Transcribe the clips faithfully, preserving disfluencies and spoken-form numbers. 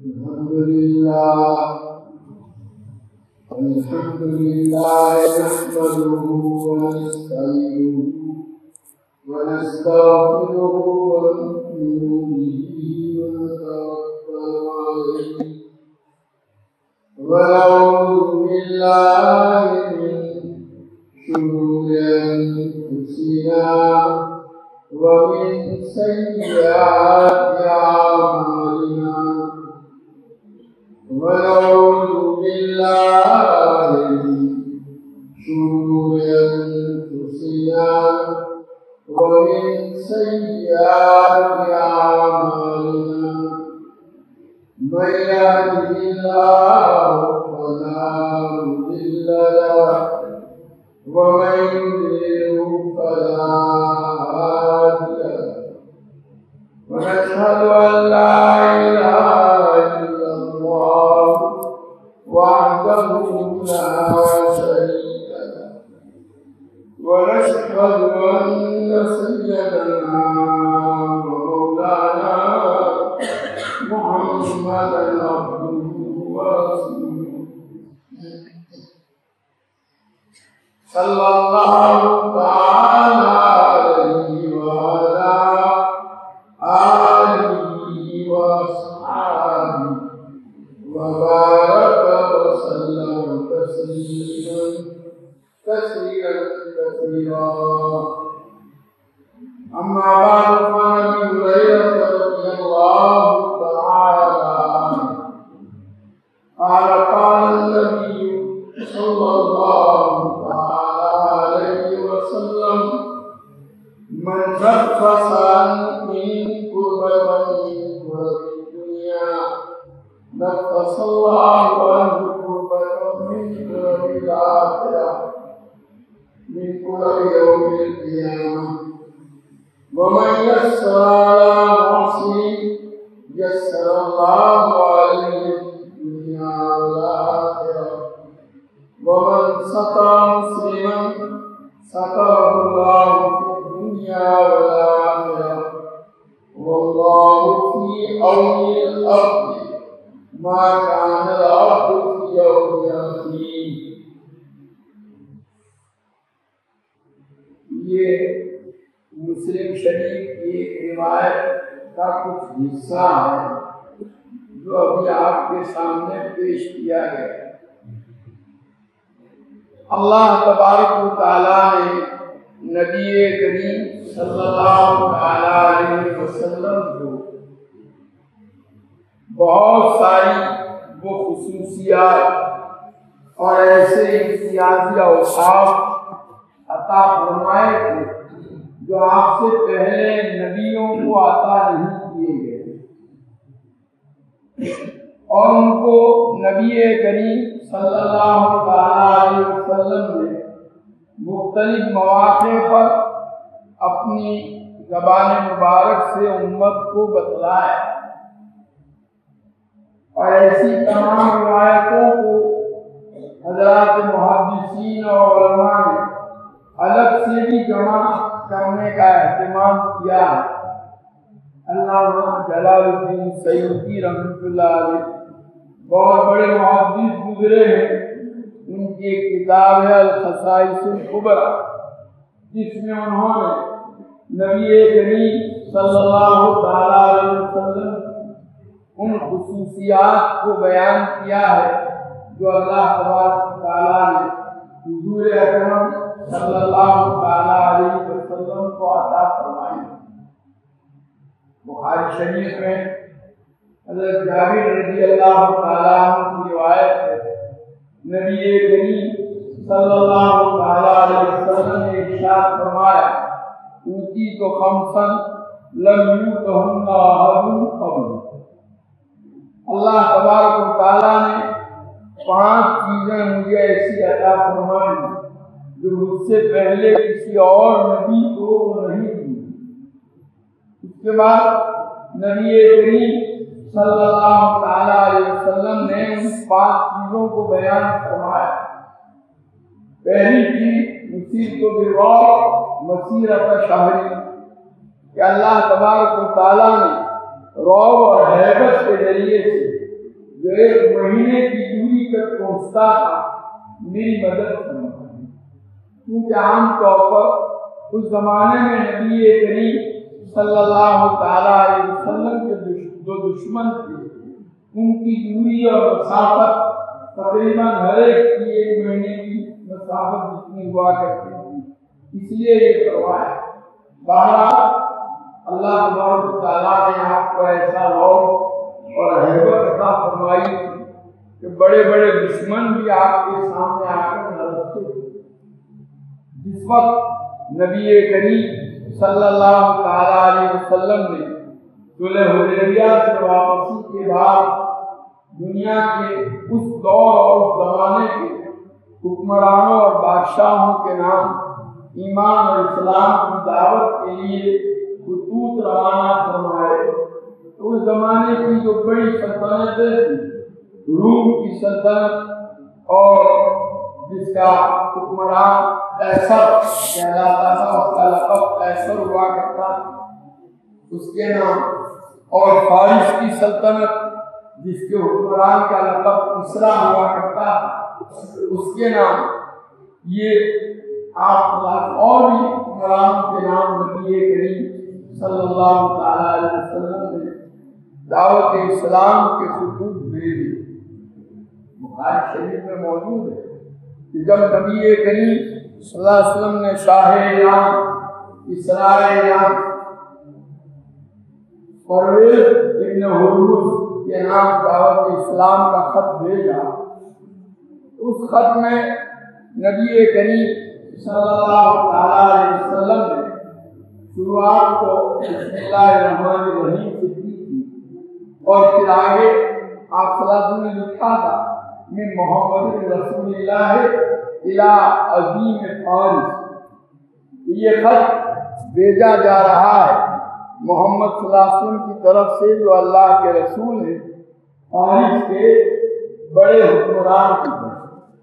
الحمد لله الحمد لله نحمده ونستعينه ونستغفره ونؤمن به ونتوكل عليه ونعوذ بالله من شرور أنفسنا ومن سيئات أعمالنا ونعوذ بالله من شرور أنفسنا ومن سيئات أعمالنا من يهده الله فلا مضل له ومن يضلل فلا هادي له ونشهد أن لا إله إلا الله وحده لا شريك له ونشهد أن سيدنا ومولانا محمدا عبده ورسوله صلى الله تعالى عليه وعلى آله وأصحابه وبارك وسلم تسليما كثيرا كثيرا أما بعد فعن أبي هريرة رضي الله تعالى عنه قال قال النبي صلى الله عليه وسلم من نفس من كربة من كرب الدنيا نفس الله عنه كربة من كرب الآخرة من كرب يوم القيامة ومن يسر على محسن يسر الله عليه في الدنيا والآخرة ومن ستر مسلما ستره الله في الدنيا والآخرة والله في عون العبد ما كان العبد في عون أخيه. یہ مسلم شریف کی ایک روایت کا کچھ حصہ ہے جو ابھی آپ کے سامنے پیش کیا گیا. اللہ تبارک و تعالیٰ نے نبی کریم صلی اللہ علیہ وسلم کو بہت ساری وہ خصوصیات اور ایسے امتیازی اوصاف عطا فرمائے تھے جو آپ سے پہلے نبیوں کو عطا نہیں کیے گئے اور ان کو نبی کریم صلی اللہ علیہ وسلم نے مختلف مواقع پر اپنی زبان مبارک سے امت کو بتلایا اور ایسی تمام روایتوں کو حضرات محدثین اور علماء نے الگ سے بھی جمع کرنے کا اہتمام کیا ہے. علامہ جلال الدین سیوطی رحمۃ اللہ علیہ بہت بڑے محدث گزرے ہیں. ان کی ایک کتاب ہے الخصائص الکبریٰ جس میں انہوں نے نبی کریم صلی اللہ علیہ وسلم ان خصوصیات کو بیان کیا ہے جو اللہ تبارک و تعالیٰ نے حضور اکرم صلی اللہ علیہ وسلم کو عطا فرمائی. بخاری شریف میں حضرت جابر رضی اللہ تعالیٰ عنہ کی روایت ہے نبی کریم صلی اللہ علیہ وسلم نے ارشاد فرمایا اوتیت خمسا لم یؤتہن احد قبل. اللہ تبارک و تعالیٰ نے پانچ چیزیں مجھے ایسی عطا فرمائیں جو مجھ سے پہلے کسی اور نبی کو نہیں دی. اس کے بعد نبی کریم صلی اللہ علیہ وسلم نے ان پانچ چیزوں کو بیان فرمایا. پہلی چیز مسیرت بالرعب مسیرت شہری کہ اللہ تبارک و تعالیٰ نے رعب اور ہیبت کے ذریعے سے جو ایک مہینے کی دوری تک پہنچتا تھا میری مدد کرنا، کیونکہ عام طور پر اس زمانے میں نبی کریم صلی اللہ تعالیٰ علیہ وسلم کے جو دشمن تھے ان کی دوری اور مسافت تقریباً ہر ایک کی ایک مہینے کی مسافت جتنی ہوا کرتی تھی، اس لیے یہ کروایا۔ بہرحال اللہ تبارک و تعالیٰ نے آپ کو ایسا لوگ اور ہیبت عطا فرمائی کہ بڑے بڑے دشمن بھی آپ کے سامنے آ کر لڑتے تھے۔ جس وقت نبی کریم صلی اللہ تعالیٰ علیہ وسلم نے صلح حدیبیہ سے واپسی کے بعد دنیا کے اس دور اور اس زمانے کے حکمرانوں اور بادشاہوں کے نام ایمان اور اسلام کی دعوت کے لیے خطوط روانہ فرمائے، تو اس زمانے کی جو بڑی سلطنتیں تھیں، روم کی سلطنت اور جس کا حکمران قیصر کہلاتا تھا، اس کا لقب قیصر ہوا کرتا تھا، اس کے نام، اور فارس کی سلطنت جس کے حکمران کا لقب کسریٰ ہوا کرتا تھا، اس کے نام، یہ آپ اور بھی حکمران کے نام نبی کریم صلی اللہ تعالیٰ علیہ وسلم نے دعوت اسلام کے خطوط بھیجے۔ بخاری شریف میں موجود ہے کہ جب نبی کریم صلی اللہ علیہ وسلم نے شاہ ایران کسریٰ ایران پرویز ابن ہرمز کے نام دعوت اسلام کا خط بھیجا، اس خط میں نبی کریم صلی اللہ تعالیٰ علیہ وسلم نے شروعات کو بسم اللہ الرحمن الرحیم سے کی تھی، اور پھر آگے آپ صلی اللہ علیہ وسلم نے لکھا تھا میں محمد رسول اللہ الی عظیم فارس، یہ خط بھیجا جا رہا ہے محمد صلی اللہ علیہ وسلم کی طرف سے جو اللہ کے رسول ہیں فارس کے بڑے حکمران کی طرف۔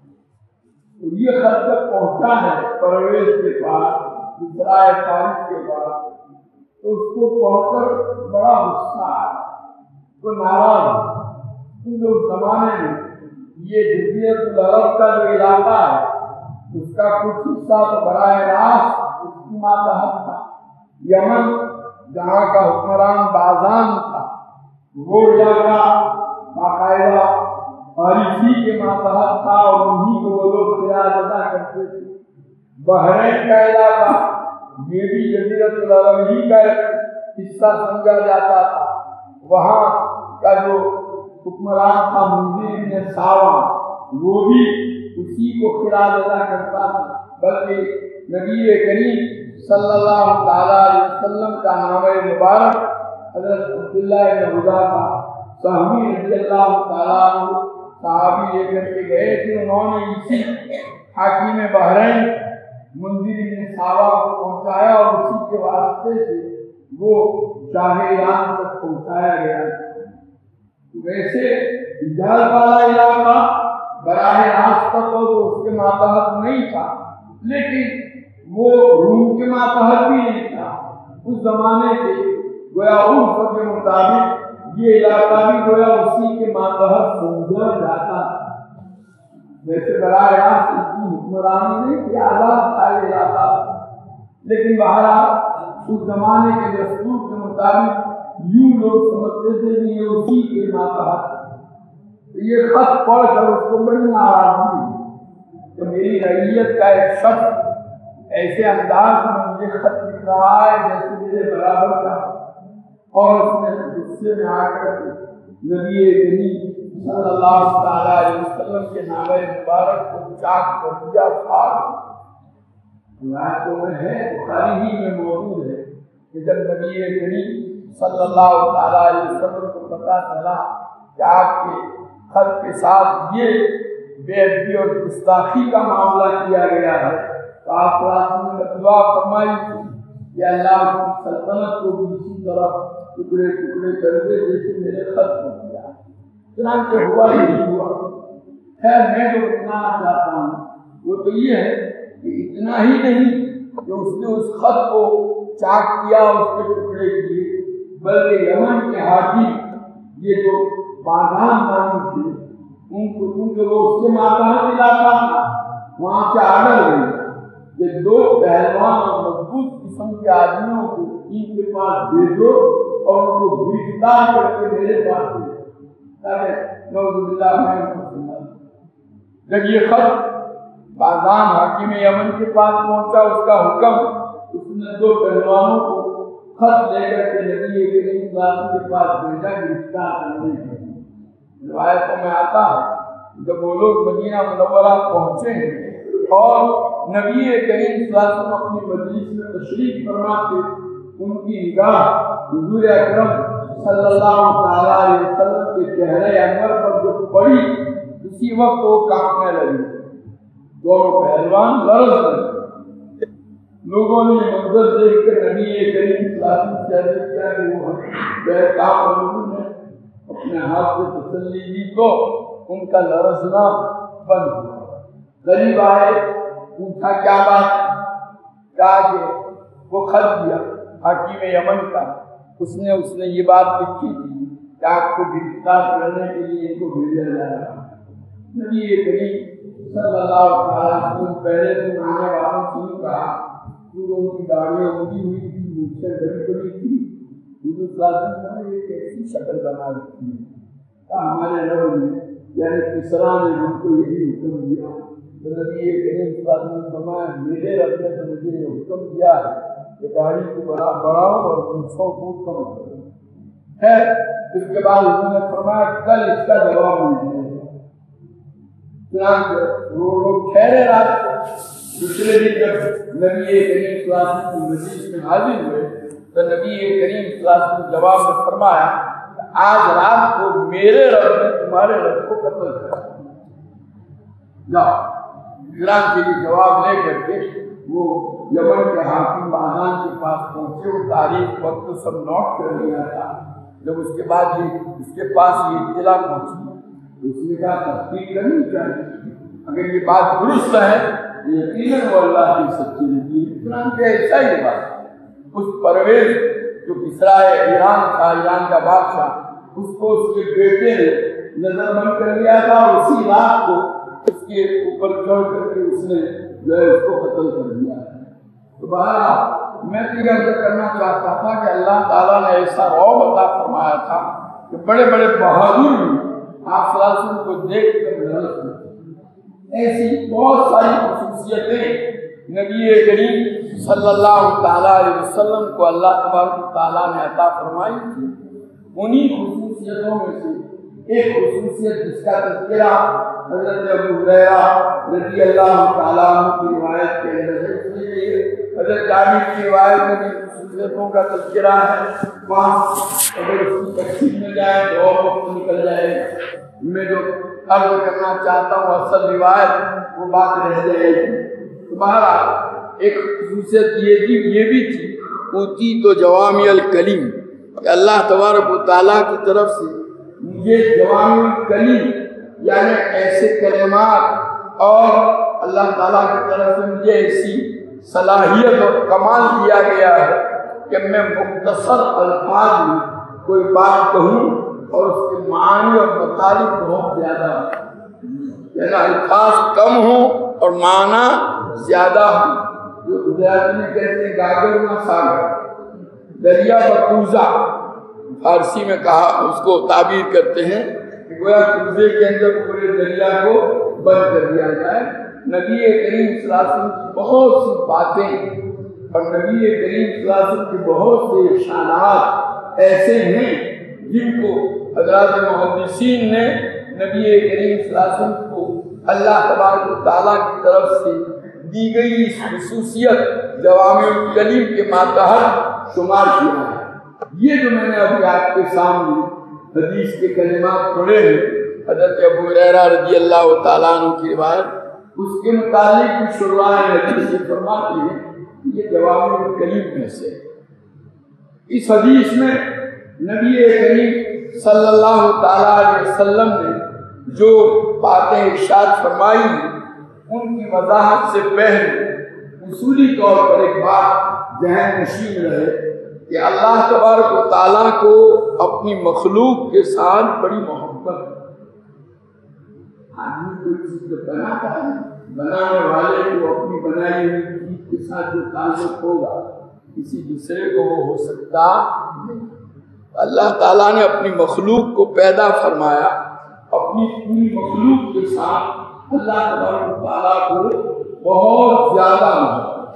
تو یہ خط تک پہنچا ہے پرویز کے پاس، کسریٰ فارس کے پاس، تو اس کو پڑھ کر بڑا غصہ آیا، تو ناراض، کیونکہ اس زمانے میں یہ جزیرۃ العرب کا جو علاقہ ہے اس کا کچھ حصہ تو براہ راست اس کی ماتحت تھا، یمن جہاں کا حکمران بازان تھا وہ علاقہ باقاعدہ فارسی کے ماتحت تھا اور انہی کو وہ لوگ خراج ادا کرتے تھے۔ بحرین کا علاقہ یہ بھی جزیرۃ العرب ہی کا حصہ سمجھا جاتا تھا، وہاں کا جو حکمران تھا منذر بن ساوا وہ بھی اسی کو خراج ادا کرتا تھا، بلکہ نبی کریم صلی اللہ تعالیٰ علیہ وسلم کا نام مبارک حضرت عبداللہ بن حذیفہ سہمی رضی اللہ تعالیٰ عنہ صحابی لے کر کے گئے تھے، انہوں نے اسی حاکم بحرین منذر بن ساوا کو پہنچایا اور اسی کے واسطے سے وہ شاہ ایران تک پہنچایا گیا۔ ویسے حجاز والا علاقہ براہ راست تک تو اس کے ماتحت نہیں تھا، لیکن وہ روم کے ماتحت بھی نہیں تھا، اس زمانے کے گویا عرف کے مطابق یہ علاقہ بھی گویا اسی کے ماتحت سمجھا جاتا تھا۔ ویسے براہ راست اس کی حکمرانی نہیں تھی، آزاد تھا یہ علاقہ، لیکن بہرحال اس زمانے کے دستور کے مطابق یوں لوگ سمجھتے تھے کہ یہ اسی کے ماتحت۔ یہ خط پڑھ کر اس کو بڑی ناراضگی ہوئی کہ میری رعیت کا ایک شخص ایسے انداز میں مجھے خط لکھ رہا ہے جیسے میرے برابر کا، اور اس نے غصے میں آ کر نبی کریم صلی اللہ تعالیٰ علیہ وسلم کے نام مبارک کو چاک کر دیا، پھاڑ روایتوں میں ہے، بخاری ہی میں موجود ہے کہ جب نبی کریم صلی اللہ تعالیٰ علیہ وسلم کو پتہ چلا کہ آپ کے خط کے ساتھ یہ بے ادبی اور گستاخی کا معاملہ کیا گیا ہے، تو آپ صلی اللہ علیہ وسلم نے دعا فرمائی کہ اللہ کی سلطنت کو بھی اسی طرح ٹکڑے ٹکڑے کر دے جیسے میرے خط کو کیا، چنانچہ ہوا ہی نہیں ہوا۔ خیر میں جو بتانا چاہتا ہوں وہ تو یہ ہے کہ اتنا ہی نہیں کہ اس نے اس خط کو چاک کیا، اس کے ٹکڑے کیے، بلکہ یمن کے حاجی یہ جو بازان نام تھی ان کو کیونکہ وہ اس کے ماتحت علاقہ تھا، وہاں سے آڈر گئی کہ دو پہلوان اور مضبوط قسم کے آدمیوں کو ان کے پاس بھیجو اور ان کو گرفتار کر کے میرے پاس بھیجو۔ نعوذ باللہ من الشیطان۔ جب یہ خط بازان حاکم یمن کے پاس پہنچا، اس کا حکم، اس نے دو پہلوانوں کو خط لے کر کے نبی کریم صلی اللہ علیہ وسلم کے پاس بھیجا گرفتار کرنے کے لیے۔ روایتوں میں آتا ہے جب وہ لوگ مدینہ منورہ پہنچے اور نبی کریم صلی اللہ علیہ وسلم اپنی مجلس میں تشریف فرما تھے، ان کی نگاہ حضور اکرم صلی اللہ علیہ وسلم کے چہرے انور پر جو پڑی، اسی وقت وہ کانپنے لگے، دونوں پہلوان لرز گئے۔ لوگوں نے منظر دیکھ کر نبی کریم صلی اللہ علیہ وسلم سے عرض کیا کہ وہ بہتاب لوگوں نے اپنے ہاتھ سے تسلی دی تو ان کا لرزنا بند ہوا۔ غریب آئے، پوچھا کیا بات، کہا کہ وہ خط دیا حاکم یمن کا، اس نے اس نے یہ بات لکھی تھی کہ آپ کو گرفتار کرنے کے لیے ان کو بھیجا جا رہا ہے۔ نبی کریم صلی اللہ علیہ وسلم پہلے دن آنے والوں سے کہا، ان کی داڑھیاں اڑی ہوئی تھی، مجھ سے بڑی بڑی تھی، حضور صلی اللہ علیہ وسلم نے ایک ایسی شکل بنا رکھی ہے۔ ہمارے رب نے یعنی کسرا نے ہم کو یہی حکم دیا، تو نبی کریم صلی اللہ علیہ وسلم نے فرمایا میرے رب نے تو مجھے یہ حکم دیا ہے کہ داڑھی کو بڑا بڑھاؤ اور پوچھوں کو کم کرو۔ ہے اس کے بعد انہوں نے فرمایا کل اس کا جواب مل جائے گا۔ چنانچہ وہ لوگ ٹھہرے رات کو، دوسرے دن جب نبی کریم صلی اللہ علیہ وسلم کی مجلس میں حاضر ہوئے تو نبی کریم صلی اللہ علیہ وسلم جواب میں فرمایا آج رات کو میرے رب نے تمہارے رب کو قتل کر جاؤ۔ ایران کے لیے جواب لے کر کے وہ یمن کے حاکم بازان کے پاس پہنچے، وہ تاریخ وقت سب نوٹ کر لیا تھا۔ جب اس کے بعد یہ اس کے پاس یہ اطلاع پہنچی، اس نے کہا تصدیق کرنی چاہیے، اگر یہ بات درست ہے یقیناً وہ اللہ کی سچی نبی ہے۔ چنانچہ ایسا ہی بات اس پرویز جو کسرا ایران تھا، ایران کا بادشاہ، اس کو اس کے بیٹے نے نظر بند کر لیا تھا، اور اسی رات کو اس کے اوپر چڑھ کر کے اس نے جو ہے اس کو قتل کر دیا۔ تو بہرحال میں یہ عرض کرنا چاہتا تھا کہ اللہ تعالیٰ نے ایسا رعب عطا فرمایا تھا کہ بڑے بڑے بہادر آپ صلی اللہ علیہ وسلم کو دیکھ کر لرزتے تھے۔ ایسی بہت ساری خصوصیتیں نبی کریم صلی اللہ تعالیٰ علیہ وسلم کو اللہ تبارک و تعالیٰ نے عطا فرمائی تھی۔ انہی خصوصیتوں میں سے ایک خصوصیت جس کا تذکرہ حضرت ابو ہریرہ رضی اللہ تعالیٰ عنہ کی روایت کے اندر ہے، اس لیے حضرت جابر کی روایت میں بھی خصوصیتوں کا تذکرہ ہے، وہاں اگر اس کی تفصیل میں جائے تو اور وقت نکل جائے گا۔ میں جو عرض کرنا چاہتا ہوں اصل روایت وہ بات رہ جائے گی۔ بہرحال ایک خصوصیت یہ تھی یہ بھی تھی اوتی تو جوامع الکلیم، کہ اللہ تبارک و تعالیٰ کی طرف سے مجھے جوامع الکلیم یعنی ایسے کلمات، اور اللہ تعالیٰ کی طرف سے مجھے ایسی صلاحیت اور کمال دیا گیا ہے کہ میں مختصر الفاظ میں کوئی بات کہوں اور اس کے معنی اور مطالب بہت زیادہ یعنی الفاظ کم ہوں اور معنی زیادہ ہوں۔ جو گجراتی میں کہتے ہیں گاگر نہ ساگر، دریا بکوزہ فارسی میں کہا اس کو تعبیر کرتے ہیں کہ گویا کوزے کے اندر پورے دریا کو بند کر دیا جائے۔ نبی کریم صلی اللہ علیہ وسلم کی بہت سی باتیں اور نبی کریم صلی اللہ علیہ وسلم کے بہت سے ارشادات ایسے ہیں جن کو حضرات محدثین نے نبی کریم صلی اللہ علیہ وسلم کو اللہ تبارک و تعالیٰ کی طرف سے دی گئی اس خصوصیت جوامع الکلیم کے ماتحت شمار کیا ہے۔ یہ جو میں نے ابھی آپ کے سامنے حدیث کے کلمات پڑھے ہیں، حضرت ابو ہریرہ رضی اللہ تعالیٰ عنہ کی روایت، اس کے متعلق بھی شروع حدیث سے فرماتے ہیں کہ یہ جوامع الکلیم میں سے۔ اس حدیث میں نبی کریم صلی اللہ تعالیٰ علیہ وسلم نے جو باتیں ارشاد فرمائی ہیں ان کی وضاحت سے پہلے اصولی طور پر ایک بات ذہن نشین رہے کہ اللہ تبارک و تعالیٰ کو اپنی مخلوق کے ساتھ بڑی محبت محبت ہے۔ آدمی کوئی چیز بناتا ہے، بنانے والے کو اپنی بنائی ہوئی چیز کے ساتھ جو تعلق ہوگا کسی دوسرے کو وہ ہو سکتا نہیں۔ اللہ تعالیٰ نے اپنی مخلوق کو پیدا فرمایا، اپنی پوری مخلوق کے ساتھ اللہ تعالیٰ کو بہت زیادہ محبت،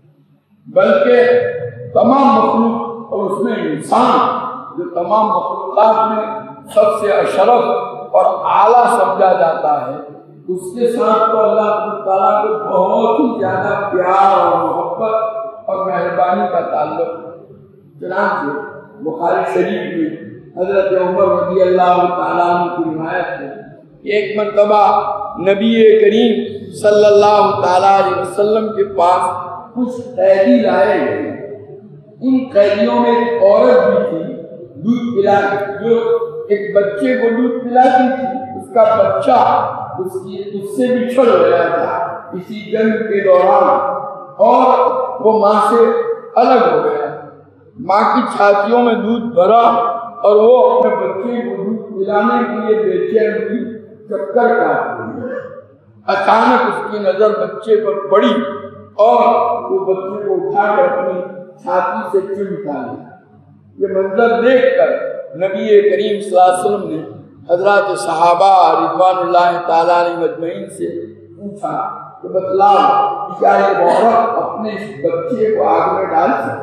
بلکہ تمام مخلوق اور اس میں انسان جو تمام مخلوقات میں سب سے اشرف اور اعلیٰ سمجھا جاتا ہے، اس کے ساتھ تو اللہ تعالیٰ کو بہت ہی زیادہ پیار اور محبت اور مہربانی کا تعلق ہے۔ چنانچہ بخاری شریف میں حضرت عمر رضی اللہ تعالیٰ عنہ کی روایت ہے کہ ایک مرتبہ نبی کریم صلی اللہ تعالیٰ علیہ وسلم کے پاس کچھ قیدی لائے گئے۔ ان قیدیوں میں ایک عورت بھی تھی دودھ پلاتی، جو ایک بچے کو دودھ پلاتی تھی، اس کا بچہ اس کی اس سے بچھڑ گیا تھا اسی جنگ کے دوران، اور وہ ماں سے الگ ہو گیا۔ ماں کی چھاتیوں میں دودھ بھرا اور وہ اپنے بچے کو دودھ پلانے کے لیے بے چین ہوئی، چکر کاٹ رہی۔ اچانک اس کی نظر بچے پر پڑی اور وہ بچے کو اٹھا کر اپنی چھاتی سے چمٹا لیا۔ یہ منظر دیکھ کر نبی کریم صلی اللہ علیہ وسلم نے حضرات صحابہ رضوان اللہ تعالیٰ علیہ مجمعین سے پوچھا کہ بتلاؤ کیا یہ عورت اپنے اس بچے کو آگ میں ڈال سکتی؟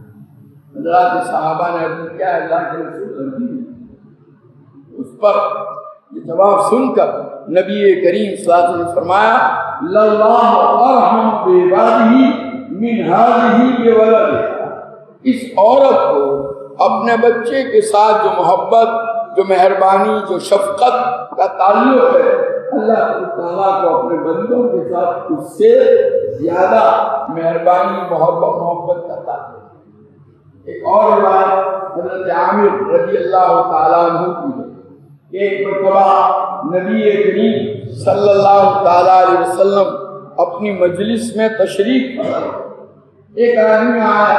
حضرات صحابہ نے عرض کیا اللہ کے رسول اللہ، اس پر یہ جواب سن کر نبی کریم صلی اللہ علیہ وسلم نے فرمایا لَلَّهُ أَرْحَمُ بِعِبَادِهِ مِنْ هَٰذِهِ بِوَلَدِهَا۔ اس عورت کو اپنے بچے کے ساتھ جو محبت، جو مہربانی، جو شفقت کا تعلق ہے، اللہ تعالیٰ کو اپنے بندوں کے ساتھ اس سے زیادہ مہربانی، محبت محبت کا تعلق ہے۔ ایک اور روایت حضرت عامر رضی اللہ تعالیٰ عنہ کی ہے۔ ایک مرتبہ نبی کریم صلی اللہ تعالیٰ علیہ وسلم اپنی مجلس میں تشریف فرما، ایک آدمی آیا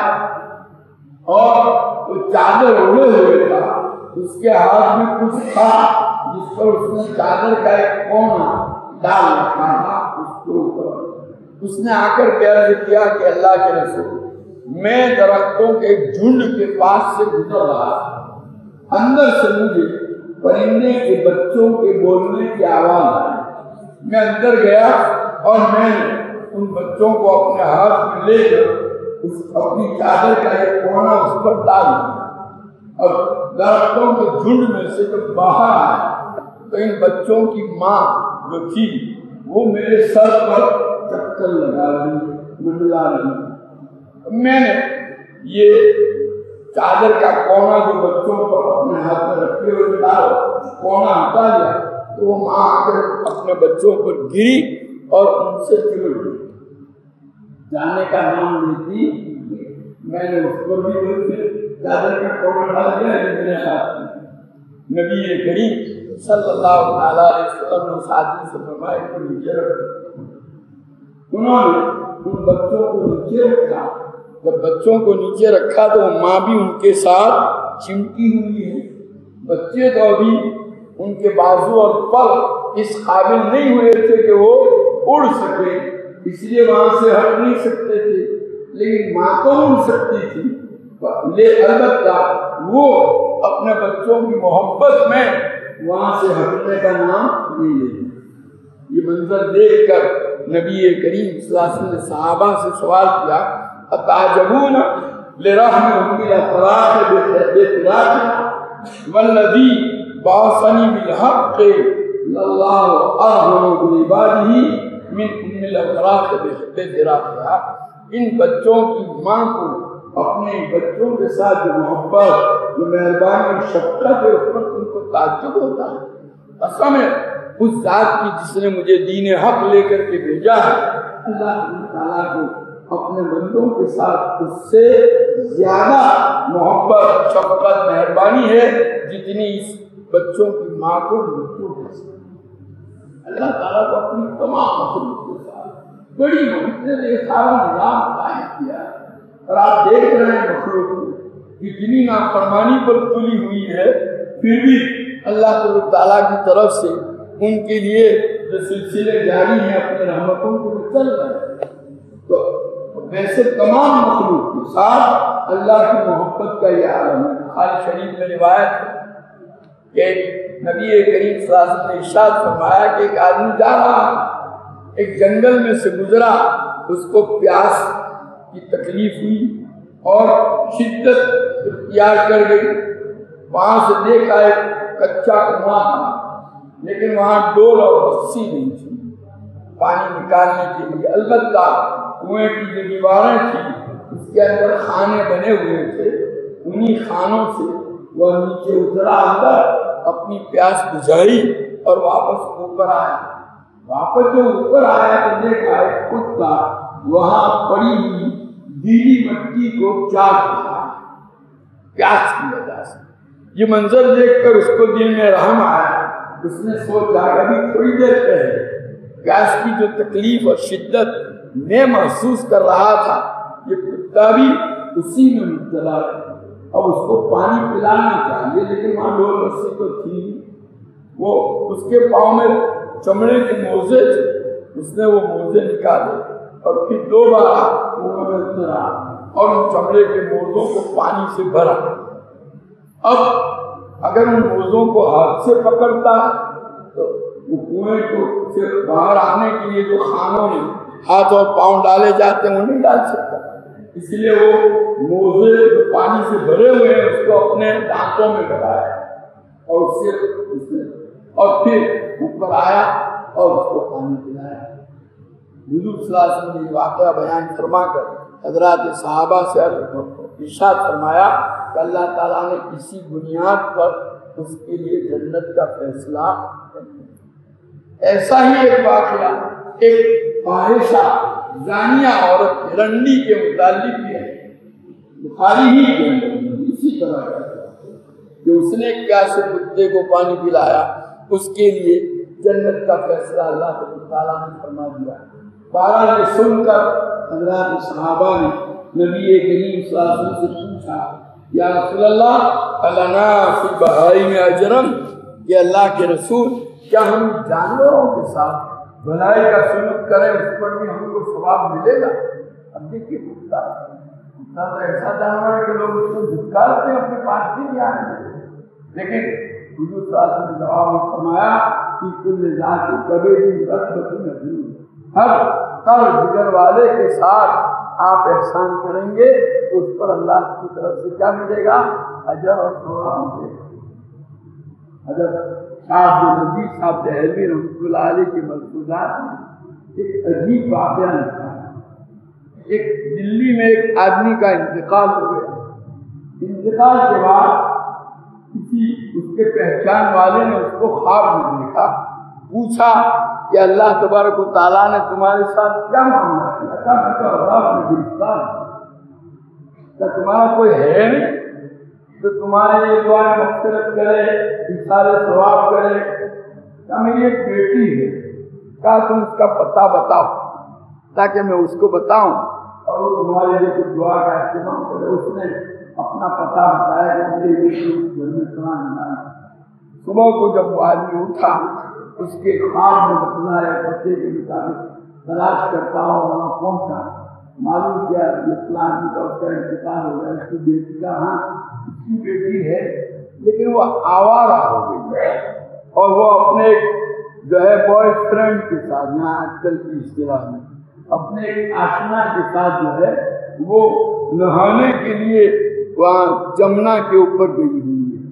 اور وہ چادر اڑے ہوئے تھا، اس کے ہاتھ میں کچھ تھا جس پر اس نے چادر کا ایک کونا ڈال رکھا تھا اس کے اوپر۔ اس نے آ کر عرض کیا کہ اللہ کے رسول، میں درختوں کے جھنڈ کے پاس سے گزر رہا تھا، اندر سے مجھے پرندے کے بچوں کے بولنے کی آواز آئی۔ میں اندر گیا اور میں نے ان بچوں کو اپنے ہاتھ میں لے کر اس اپنی چادر کا ایک کونا اس پر ڈال دیا، اور درختوں کے جھنڈ میں سے جب باہر آیا تو ان بچوں کی ماں جو تھی وہ میرے سر پر چکر لگا رہی، منڈلا رہی۔ میں نے یہ چادر کا کونا جو بچوں پر اپنے ہاتھ میں رکھے ہوئے ڈال کونا ہٹا لیا تو وہ ماں آ کر اپنے بچوں پر گری اور ان سے چمٹ گئی، جانے کا نام لیتی۔ میں نے اس پر بھی چادر کا کونا ڈال دیا میرے ہاتھ میں۔ نبی کریم صلی اللہ تعالیٰ علیہ وسلم نے اس آدمی سے فرمایا کہ نیچے رکھو۔ انہوں نے ان بچوں کو نیچے رکھا۔ جب بچوں کو نیچے رکھا تو ماں بھی ان کے ساتھ چمٹی ہوئی ہے۔ بچے تو ابھی ان کے بازو اور پر اس قابل نہیں ہوئے تھے کہ وہ اڑ سکے، اس لیے وہاں سے ہٹ نہیں سکتے تھے، لیکن ماں تو اڑ سکتی تھی۔ البتہ وہ اپنے بچوں کی محبت میں وہاں سے ہٹنے کا نام نہیں لیتے۔ یہ منظر دیکھ کر نبی کریم صلی اللہ علیہ وسلم نے صحابہ سے سوال کیا اتعجبون لرحم ام الافراح بفراق والذی بعثنی بالحق اللہ ارحم بعبادہ من ام الافراح بفراقها۔ ان بچوں کی ماں کو اپنے بچوں کے ساتھ جو محبت، جو مہربانی، شفقت ہے، اس پر ان کو تعجب ہوتا ہے۔ قسم ہے اس ذات کی جس نے مجھے دین حق لے کر کے بھیجا ہے، اللہ تعالیٰ کو اپنے بندوں کے ساتھ اس سے زیادہ محبت، شفقت، مہربانی ہے جتنی اس بچوں کی ماں کو بچوں کے ساتھ۔ اللہ تعالیٰ کو اپنی تمام مخلوق کے ساتھ بڑی محبت نے یہ سارا نظام قائم کیا ہے، اور آپ دیکھ رہے ہیں مخلوق جتنی نافرمانی پر تلی ہوئی ہے، پھر بھی اللہ تعالیٰ کی طرف سے ان کے لیے جو سلسلے جاری ہیں اپنے رحمتوں کو چل رہے ہیں، تو ویسے تمام مخلوق کے ساتھ اللہ کی محبت کا یہ عالم ہے۔ بخاری شریف میں روایت ہے کہ نبی کریم صلی اللہ علیہ وسلم نے ارشاد فرمایا کہ ایک آدمی جا رہا، ایک جنگل میں سے گزرا، اس کو پیاس کی تکلیف ہوئی اور شدت اختیار کر گئی، وہاں سے دیکھا ایک کچا کنواں تھا، لیکن وہاں ڈول اور رسی نہیں تھی پانی نکالنے کے لیے، البتہ کنویں کی جو دیواریں تھیں اس کے اندر خانے بنے ہوئے تھے، انہی خانوں سے وہ نیچے اترا، اندر اپنی پیاس بجھائی اور واپس اوپر آیا۔ واپس جو اوپر آیا تو دیکھا ایک کتا وہاں پڑی ہوئی گیلی مٹی کو چاٹ رہا پیاس کی وجہ سے۔ یہ منظر دیکھ کر اس کو دل میں رحم آیا، اس نے سوچا ابھی تھوڑی دیر پہلے پیاس کی جو تکلیف اور شدت میں محسوس کر رہا تھا، یہ کتا بھی اسی میں مبتلا ہے، اب اس کو پانی پلانا چاہیے لیکن وہاں ڈول رسی تو تھی، وہ اس کے پاؤں میں چمڑے کے موزے تھے، اس نے وہ موزے نکالے اور پھر دو بار کنویں میں اترا اور ان چمڑے کے موزوں کو پانی سے بھرا۔ اب اگر ان موزوں کو ہاتھ سے پکڑتا تو وہ کنویں کو سے باہر آنے کے لیے جو خانوں میں ہاتھ اور پاؤں ڈالے جاتے ہیں وہ نہیں ڈال سکتا، اس لیے وہ موزے جو پانی سے بھرے ہوئے ہیں اس کو اپنے دانتوں میں بھرایا اور اس سے اس نے اور پھر اوپر آیا اور اس کو پانی پلایا۔ حضور صلی اللہ علیہ وسلم نے واقعہ بیان فرما کر حضرات صحابہ سے ارشاد فرمایا کہ اللہ تعالیٰ نے اسی بنیاد پر اس کے لیے جنت کا فیصلہ کیا۔ ایسا ہی ایک واقعہ ایک فاحشہ زانیہ عورت رنڈی کے متعلق بھی ہے، بخاری ہی کے اندر اسی طرح کہ اس نے پیاسے کتے کو پانی پلایا، اس کے لیے جنت کا فیصلہ اللہ تعالیٰ نے فرما دیا۔ بہرحال یہ سن کر حضرات صحابہ نے نبی کریم صلی اللہ علیہ وسلم سے پوچھا یا رسول اللہ النا فی بہائم اجرم، کہ اللہ کے رسول کیا ہم جانوروں کے ساتھ بھلائی کا سلوک کریں اس پر بھی ہم کو ثواب ملے گا؟ اب دیکھیے کتا کتا تو ایسا جانور ہے کہ لوگ اس کو دھتکارتے ہیں، اپنے پاس بھی نہیں آنے دیتے، لیکن حضور صلی اللہ علیہ وسلم نے جواب میں فرمایا کہ کل ذات کبھی بھی رغبت نہیں، ہر تر جگر والے کے ساتھ آپ احسان کریں گے تو اس پر اللہ کی طرف سے کیا ملے گا؟ اجر اور ثواب ملے گا۔ حضرت شاہ نبی صاحب دہلوی رحمۃ اللہ علیہ کے ملفوظات میں ایک عجیب واقعہ لکھا ہے۔ ایک دلی میں ایک آدمی کا انتقال ہو گیا، انتقال کے بعد کسی اس کے پہچان والے نے اس کو خواب میں دیکھا، پوچھا کہ اللہ تبارک و تعالیٰ نے تمہارے ساتھ کیا معاملہ کیا؟ کہا عذاب میں گرفتار، کیا تمہارا کوئی ہے نہیں تو تمہارے لیے دعائیں مغفرت کرے، اثار ثواب کرے؟ کیا میری ایک بیٹی ہے، کہا تم اس کا پتہ بتاؤ تاکہ میں اس کو بتاؤں اور وہ تمہارے لیے کچھ دعا کا اہتمام کرے۔ اس نے اپنا پتہ بتایا کہ میری بیٹی گھر میں سنا نہیں۔ صبح کو جب وہ آدمی اٹھا اس کے خواب میں بتلایا پتے کے مطابق تلاش کرتا ہوں، وہاں پہنچا، معلوم کیا یہ فلان کا اس کا انتقال ہو گیا، اس کی بیٹی کا ہاں اس کی بیٹی ہے لیکن وہ آوارہ ہو گئی ہے اور وہ اپنے جو ہے بوائے فرینڈ کے ساتھ، یہاں آج کل کی اصطلاح میں اپنے ایک آشنا کے ساتھ جو ہے وہ نہانے کے لیے وہاں جمنا کے اوپر گئی ہوئی ہے۔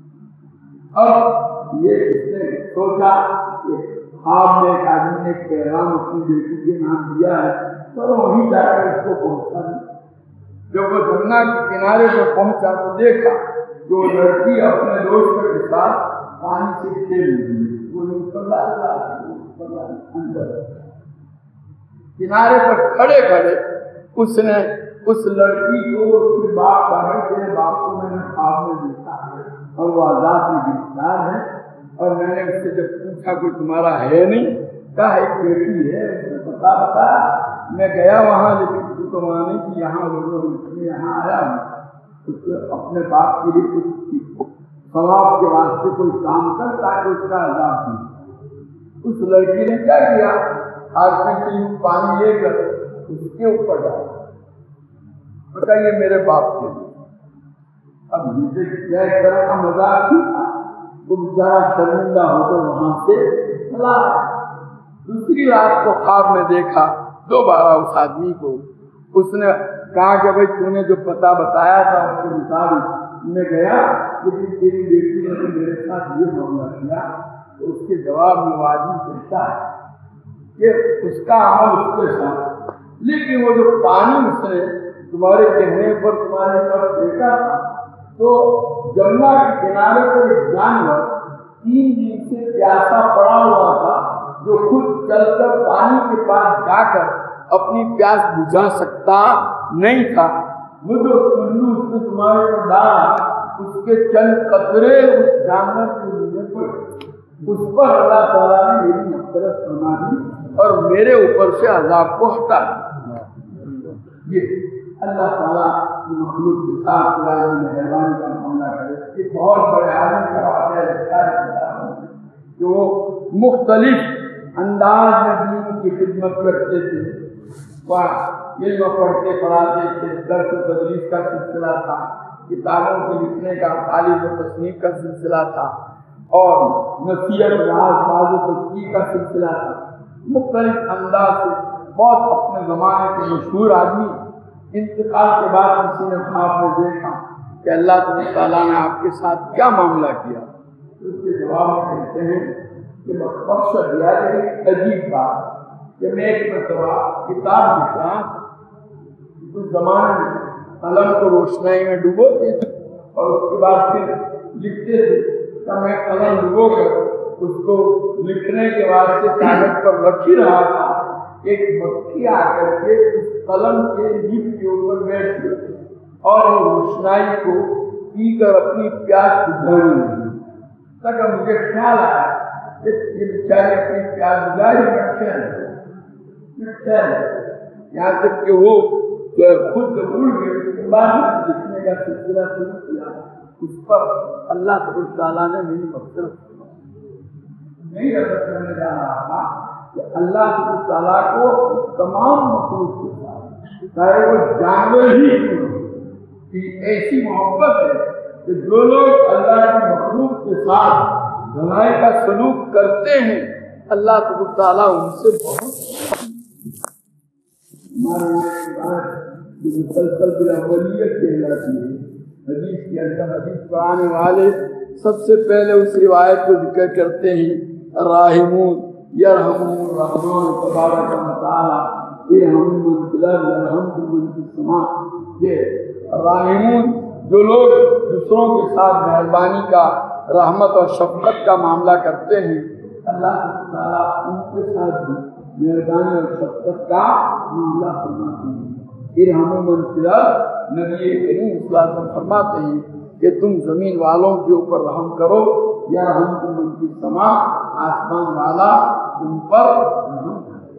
اب یہ اس نے سوچا کہ خواب میں ایک آدمی نے ایک پیغام اپنی بیٹی کے نام دیا ہے، تو وہیں جا کر اس کو پہنچا دیا۔ جب وہ جمنا کے کنارے پر پہنچا تو دیکھا کہ وہ لڑکی اپنے دوست کے ساتھ پانی سے کھیل رہی ہے، وہ اندر کنارے پر کھڑے کھڑے اس نے اس لڑکی کو اس کے باپ کہا کہ باپ کو میں نے خواب میں دیکھا ہے اور وہ عذاب میں گرفتار ہے، اور میں نے اس سے جب پوچھا کوئی تمہارا ہے نہیں، کہا ایک بیٹی ہے، اس نے بتا بتایا، میں گیا وہاں لیکن تو تو وہاں نہیں کہ یہاں لوگوں میں یہاں آیا ہوں، اپنے باپ کے لیے کچھ ثواب کے واسطے کوئی کام کر تاکہ اس کا عذاب نہیں۔ اس لڑکی نے کیا کیا، ہاتھ میں سے پانی لے کر اس کے اوپر ڈالا، بتائیے میرے باپ کے لیے۔ اب یہ کیا ایک طرح کا مذاق ہی تھا، وہ بیچارہ شرمندہ ہو کر وہاں سے چلا۔ دوسری رات کو خواب میں دیکھا دوبارہ اس آدمی کو، اس نے کہا کہ بھائی تو نے جو پتہ بتایا تھا اس کے مطابق میں گیا، لیکن تیری بیٹی نے تو میرے ساتھ یہ معاملہ کیا۔ تو اس کے جواب میں وہ آدمی کہتا ہے کہ اس کا عمل اس کے ساتھ، لیکن وہ جو پانی اس نے تمہارے کہنے پر تمہارے پر پھینکا تھا، تو جمنا کے کنارے پر ایک جانور تین دن سے پیاسا پڑا ہوا تھا، جو خود چل کر پانی کے پاس جا کر اپنی پیاس بجھا سکتا نہیں تھا، وہ جو چلو اس نے تمہارے پر ڈالا، اس کے چند قطرے اس جانور کے منہ پر، اس پر اللہ تعالیٰ نے میری مغفرت فرما دی اور میرے اوپر سے عذاب کو ہٹا دیا۔ یہ اللہ تعالیٰ کی مخلوق کے ساتھ مہربانی کا معاملہ کرے۔ ایک بہت بڑے عالم کا واقعہ لگتا ہے کہ وہ مختلف انداز میں دین کی خدمت کرتے تھے، علم پڑھتے پڑھاتے تھے، درس و تدریس کا سلسلہ تھا، کتابوں کے لکھنے کا، تعلیم و تصنیف کا سلسلہ تھا، اور نصیحت راز باز و تذکیر کا سلسلہ تھا۔ مختلف انداز سے بہت اپنے زمانے کے مشہور آدمی، انتقال کے بعد کسی نے خواب میں دیکھا کہ اللہ تعالیٰ نے آپ کے ساتھ کیا معاملہ کیا، اس کے جواب میں کہتے ہیں کہ بخش دیا ایک عجیب بات کہ میں ایک مرتبہ کتاب لکھ رہا تھا، اس زمانے میں قلم کو روشنائی میں ڈبوتے تھے اور اس کے بعد پھر لکھتے تھے، کہ میں قلم ڈبو کر اس کو لکھنے کے واسطے کاغذ پر رکھ ہی رہا تھا، ایک مکھی آ کر کے اس قلم کے نب کے اوپر بیٹھ گئی اور وہ روشنائی کو پی کر اپنی پیاس بجھانے لگی۔ تک مجھے خیال آیا کہ یہ بیچارے اپنی پیاس بجھائی رکھتے ہیں، یہاں تک کہ وہ خود اڑ گئے۔ اس کے بعد لکھنے کا سلسلہ شروع کیا، اس پر اللہ تعالیٰ نے میری مغفرت نہیں رد کرنے جا رہا تھا کہ اللہ تعالیٰ کو تمام مخلوق کے ساتھ، چاہے وہ جانور ہی کی ایسی محبت ہے کہ جو لوگ اللہ کی مخلوق کے ساتھ بھلائی کا سلوک کرتے ہیں، اللہ تعالیٰ ان سے بہت مسلسل بالاولیت کہلاتی ہے۔ حدیث کے اندر حدیث پڑھانے والے سب سے پہلے اس روایت کو ذکر کرتے ہیں، راحمون یرحمون الرحمن تبارک و تعالی ارحموا من فی الارض یرحمکم من فی السماء۔ یہ راحمون جو لوگ دوسروں کے ساتھ مہربانی کا، رحمت اور شفقت کا معاملہ کرتے ہیں، اللہ تعالیٰ ان کے ساتھ بھی مہربانی اور شفقت کا معاملہ فرماتے ہیں۔ ارحموا من فی الارض، نبی کریم صلی اللہ علیہ وسلم فرماتے ہیں کہ تم زمین والوں کے اوپر رحم کرو، یا رحمکم من فی السماء، آسمان والا تم پر رحم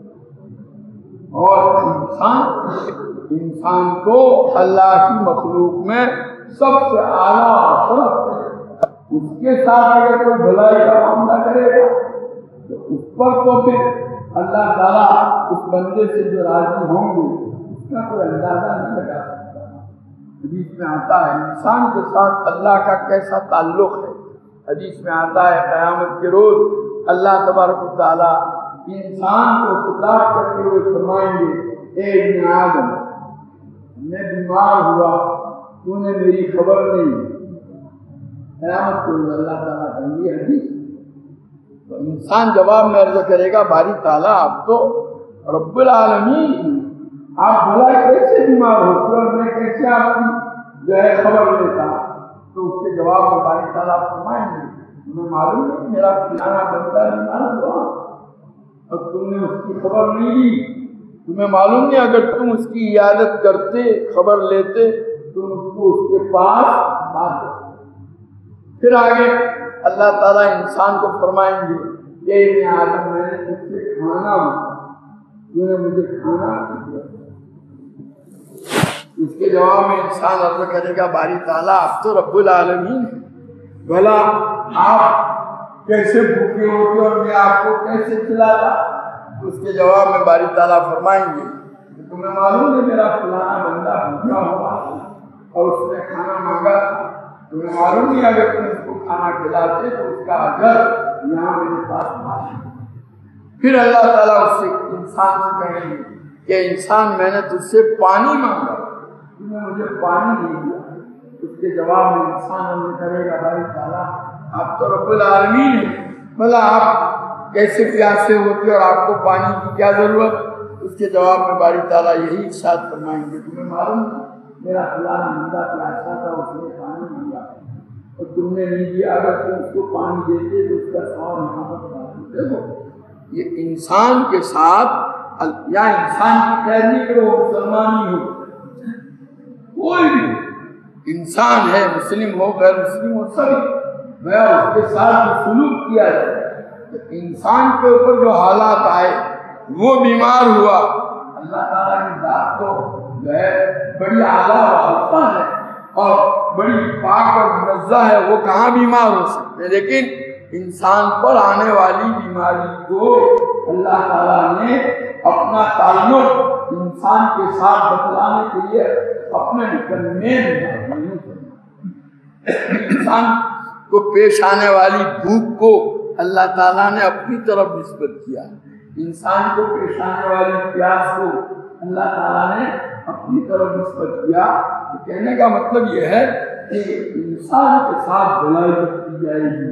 کرے۔ اور انسان انسان کو اللہ کی مخلوق میں سب سے اعلیٰ شرف ہے، اس کے ساتھ اگر کوئی بھلائی کا معاملہ کرے گا تو اس پر تو پھر اللہ تعالیٰ اس بندے سے جو راضی ہوں گے اس کا کوئی اندازہ نہیں لگا سکتا۔ حدیث میں آتا ہے انسان کے ساتھ اللہ کا کیسا تعلق ہے۔ حدیث میں آتا ہے قیامت کے روز اللہ تبارک و تعالیٰ انسان کو خطاب کرتے ہوئے فرمائیں گے، اے ابن آدم، میں بیمار ہوا، تو نے میری خبر نہیں۔ قیامت کو اللہ تعالیٰ کہیں گے حدیث، تو انسان جواب میں عرض کرے گا، باری تعالیٰ آپ تو رب العالمین، آپ بھلا کیسے بیمار ہوتے اور میں کیسے آپ کی جو ہے خبر لیتا؟ تو اس کے جواب میں باری تعالیٰ فرمائیں گے، تمہیں معلوم ہے میرا فلانا بندہ بیمار ہوا اور تم نے اس کی خبر نہیں لی؟ تمہیں معلوم نہیں اگر تم اس کی عیادت کرتے، خبر لیتے، تم اس کو اس کے پاس آتے۔ پھر آگے اللہ تعالیٰ انسان کو فرمائیں گے، کہ ابن آدم، میں نے تجھ سے کھانا تو نے مجھے کھانا دیا۔ اس کے جواب میں انسان عرض کرے گا، باری تعالیٰ آپ تو رب العالمین ہیں، بھلا آپ کیسے بھوکے ہوتے اور میں آپ کو کیسے کھلاتا؟ اس کے جواب میں باری تعالیٰ فرمائیں گے کہ تمہیں معلوم ہے میرا فلانا بندہ بھوکا ہوا اور اس نے کھانا مانگا تھا، تمہیں معلوم نہیں اگر تم اس کو کھانا کھلاتے تو اس کا اجر یہاں میرے پاس ہے۔ پھر اللہ تعالیٰ اس سے انسان سے کہیں گے کہ انسان میں نے تجھ سے پانی مانگا، تم نے مجھے پانی نہیں دیا۔ اس کے جواب میں انسان ہمیں کرے گا بھائی تعالیٰ آپ تو رب العالمین ہیں، بھلا آپ کیسے پیاسے ہوتے اور آپ کو پانی کی کیا ضرورت؟ اس کے جواب میں باری تعالیٰ یہی ارشاد فرمائیں گے تمہیں معلوم میرا فلانا بندہ پیاسا تھا، اس نے پانی مانگا اور تم نے نہیں دیا، اگر تم اس کو پانی دیتے تو اس کا ثواب محبت دیکھو۔ یہ انسان کے ساتھ یا انسان کی خیر نہیں کرو، مسلمان ہی ہو، کوئی بھی انسان ہے، مسلم ہو غیر مسلم ہو، سبھی میں اس کے ساتھ جو سلوک کیا جائے۔ انسان کے اوپر جو حالات آئے، وہ بیمار ہوا، اللہ تعالیٰ کی ذات تو جو ہے بڑی اعلیٰ والا ہے اور بڑی پاک اور منزہ ہے، وہ کہاں بیمار ہو سکتے، لیکن انسان پر آنے والی بیماری کو اللہ تعالیٰ نے اپنا تعلق انسان کے ساتھ بتلانے کے لیے اپنے مکمل انسان کو پیش آنے والی بھوک کو اللہ تعالیٰ نے اپنی طرف نسبت کیا، انسان کو پیش آنے والی پیاس کو اللہ تعالیٰ نے اپنی طرف نسبت کیا۔ کہنے کا مطلب یہ ہے کہ انسان کے ساتھ بھلائی کی جائے گی۔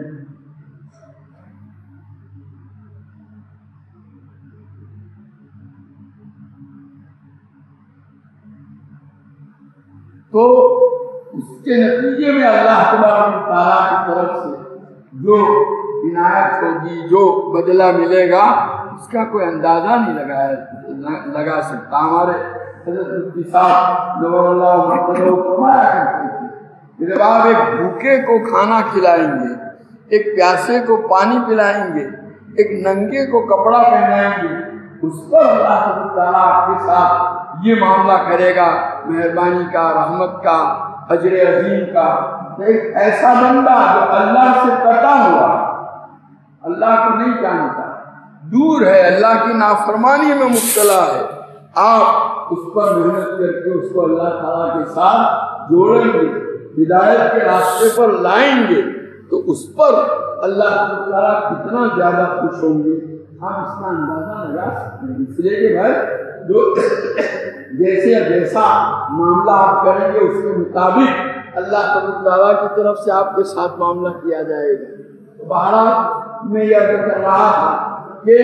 تو اس کے نتیجے میں اللہ تبارک و تعالیٰ کی طرف سے جو عنایت ہوگی، جو بدلہ ملے گا، اس کا کوئی اندازہ نہیں لگایا لگا سکتا۔ ہمارے حضرت مفتی صاحب نور اللہ مرتضی فرمایا کرتے تھے کہ جب آپ ایک بھوکے کو کھانا کھلائیں گے، ایک پیاسے کو پانی پلائیں گے، ایک ننگے کو کپڑا پہنائیں گے، اس پر اللہ تعالیٰ آپ کے ساتھ یہ معاملہ کرے گا مہربانی کا، رحمت کا، اجر عظیم کا۔ ایک ایسا بندہ جو اللہ سے کٹا ہوا، اللہ کو نہیں جانتا، دور ہے، اللہ کی نافرمانی میں مبتلا ہے، آپ اس پر محنت کر کے اس کو اللہ تعالیٰ کے ساتھ جوڑیں گے، ہدایت کے راستے پر لائیں گے، تو اس پر اللہ تعالیٰ کتنا زیادہ خوش ہوں گے آپ اس کا اندازہ لگا سکتے ہیں۔ اس لیے کہ بھائی جو جیسے جیسا معاملہ آپ کریں گے اس کے مطابق اللہ تعالیٰ کی طرف سے آپ کے ساتھ معاملہ کیا جائے گا۔ بہرحال میں یہ کر رہا تھا کہ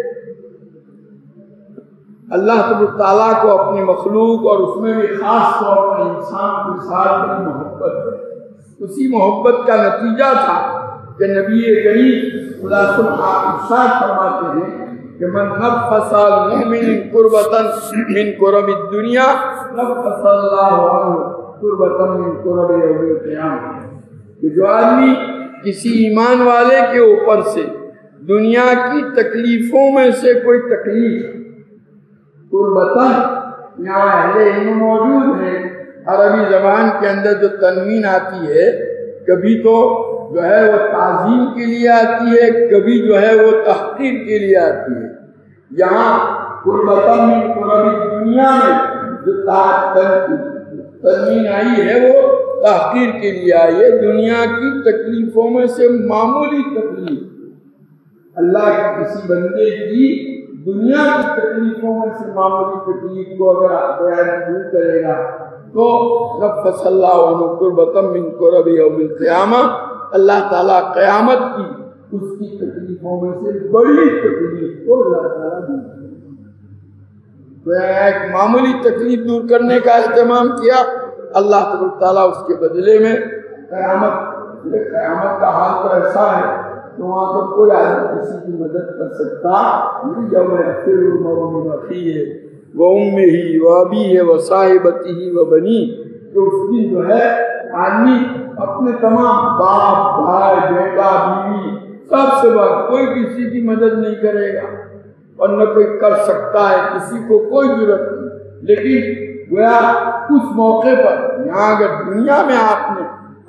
اللہ تعالیٰ کو اپنی مخلوق اور اس میں بھی خاص طور پر انسان کے ساتھ بڑی محبت ہے۔ اسی محبت کا نتیجہ تھا کہ نبی کریم صلی اللہ علیہ وسلم ارشاد فرماتے ہیں کہ من نفس المؤمن قربۃ من قرب الدنیا نفس اللہ عنہ قربۃ من قرب یوم القیامہ، کہ جو آدمی کسی ایمان والے کے اوپر سے دنیا کی تکلیفوں میں سے کوئی تکلیف، قربتاً یہاں اہل علم موجود ہیں، عربی زبان کے اندر جو تنوین آتی ہے کبھی تو جو ہے وہ تعظیم کے لیے آتی ہے، کبھی جو ہے وہ تحقیر کے لیے آتی ہے۔ یہاں قربتاً من قرب دنیا میں جو تنوین آئی ہے وہ تحقیر کے لیے آئی ہے، دنیا کی تکلیفوں میں سے معمولی تکلیف۔ اللہ کے کسی بندے کی دنیا کی تکلیفوں میں سے معمولی تکلیف کو اگر بیان دور کرے گا تو نفس اللہ عنہ قربۃ من قرب یوم القیامہ، اللہ تعالیٰ قیامت کی اس کی تکلیفوں میں سے بڑی تکلیف کو اللہ تعالیٰ دور کرے گا۔ تو ایک معمولی تکلیف دور کرنے کا اہتمام کیا، اللہ تعالیٰ اس کے بدلے میں قیامت قیامت کا حال تو ایسا ہے کہ وہاں پر کوئی آدمی کسی کی مدد کر سکتا نہیں، جب یفر المرء من اخیہ وامہ وابیہ وصاحبتہ وبنیہ، کہ اس دن جو ہے آدمی اپنے تمام باپ، بھائی، بیٹا، بیوی سب سے بات کوئی کسی کی مدد نہیں کرے گا اور نہ کوئی کر سکتا ہے، کسی کو کوئی ضرورت نہیں۔ لیکن گویا اس موقع پر یہاں اگر دنیا میں آپ نے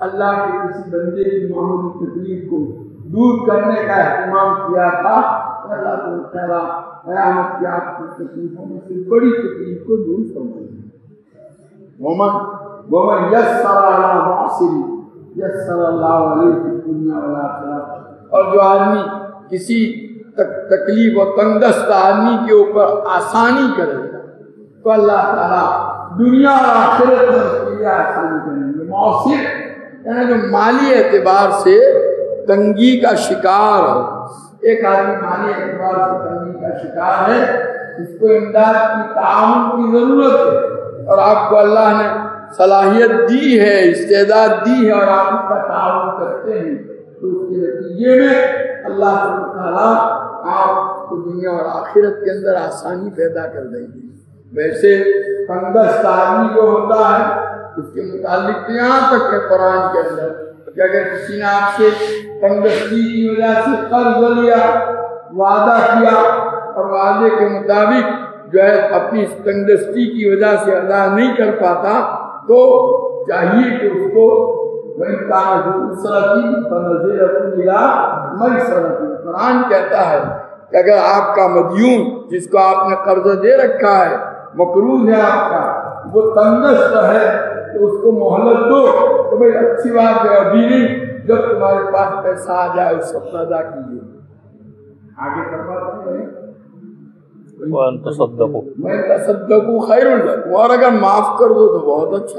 اللہ کے کسی بندے کی معمولی تکلیف کو دور کرنے کا اہتمام کیا تھا، اللہ کو تعالیٰ قیامت کی آپ کی تکلیفوں میں سے بڑی تکلیف کو دور فرمائے گا۔ ومن ومن یسر علی معسر یسر اللہ علیہ فی الدنیا والآخرہ، اور جو آدمی کسی تکلیف و تنگ دست آدمی کے اوپر آسانی کرے گا تو اللہ تعالیٰ دنیا اور آخرت میں اس کے لیے آسانی کریں گے۔ معسر یعنی جو مالی اعتبار سے تنگی کا شکار ہے، ایک آدمی مالی اعتبار سے تنگی کا شکار ہے، اس کو امداد کی تعاون کی ضرورت ہے، اور آپ کو اللہ نے صلاحیت دی ہے، استعداد دی ہے، اور آپ اس کا تعاون کرتے ہیں، تو اس کے نتیجے میں اللہ تعالیٰ آپ کو دنیا اور آخرت کے اندر آسانی پیدا کر دیں گے۔ ویسے تنگدست آدمی جو ہوتا ہے اس کے متعلق یہاں تک ہے قرآن کے اندر کہ اگر کسی نے آپ سے تنگدستی کی وجہ سے قرض لیا، وعدہ کیا اور وعدے کے مطابق جو ہے اپنی تنگدستی کی وجہ سے ادا نہیں کر پاتا تو چاہیے کہ اس کو وَإِنْ كَانَ ذُو عُسْرَةٍ فَنَظِرَةٌ إِلَىٰ مَيْسَرَةٍ، قرآن کہتا ہے کہ اگر آپ کا مدیون جس کو آپ نے قرضہ دے رکھا ہے، مقروض ہے آپ کا، وہ تنگدست ہے تو اس کو مہلت دو کہ بھئی اچھی بات ہے، ابھی نہیں، جب تمہارے پاس پیسہ آ جائے اس وقت ادا کیجیے۔ آگے فرماتے ہیں وَأَن تَصَدَّقُوا وَأَن تَصَدَّقُوا خَيْرٌ لَكُمْ، اور اگر معاف کر دو تو بہت اچھا،